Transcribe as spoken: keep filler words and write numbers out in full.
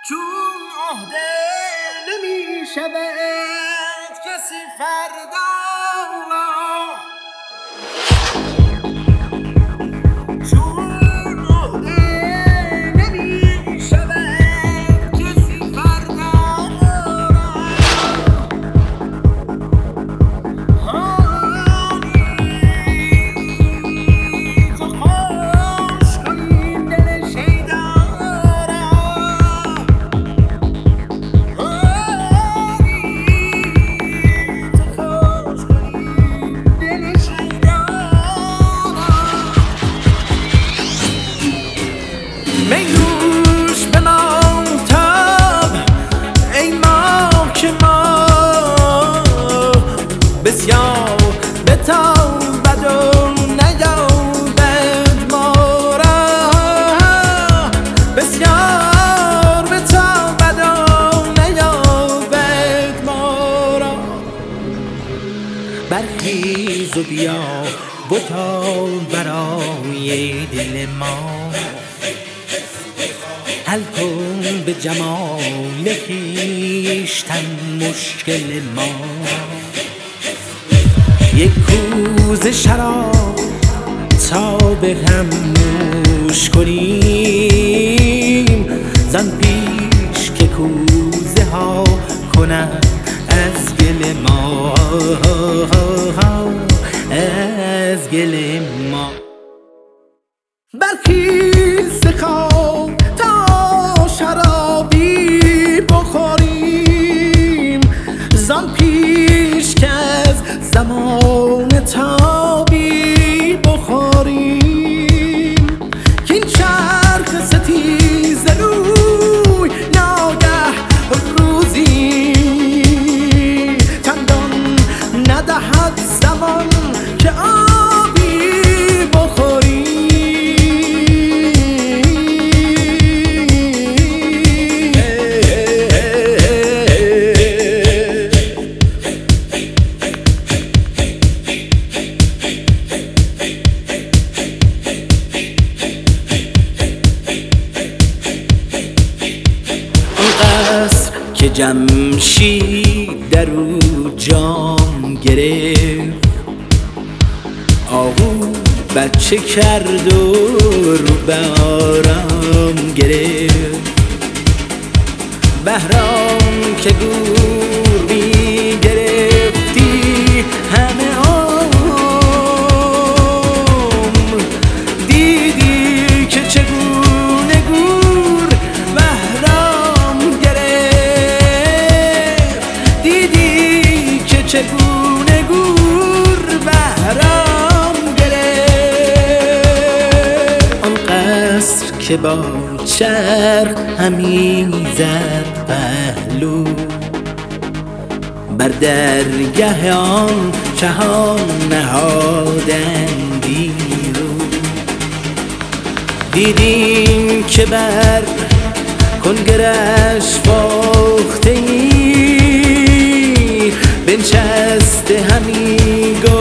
چون عهده نمی شود کسی فردا را، چون عهده نمی شود کسی فردا را، هانی تو خوش کنی دل شیدا را، میلوش به ماهتاب ای ماه که ما بسیار بتابد و نیابد ما را، بسیار بتابد و نیابد ما را. برخیز و بیا بتاب برای دل ما، حل کن به جمال خویشتن مشکل ما. یک کوزه شراب تا به هم نوش کنیم، زان پیش که کوزه ها کنند از گل ما، از گل ما. برخیز خواب تا شرابی بخوریم، زان پیش که از زمان تابی بخوریم. کین چرخ ستیز روی ناگه روزی چندان ندهد زمان که آبی بخوریم. که جمشید در او جام گرفت، آهو بچه کرد و رو به آرام گرفت. بهرام که گور می گرفتی همه عمر، دیدی که چگونه گور بهرام گرفت، دیدی که چگونه گور بهرام گرفت. آن قصر که با چرخ همی زد پهلو، بر درگه آن چهان نهادندی رو. دیدیم که بر کنگرش فاخته ای بنشسته همی گفت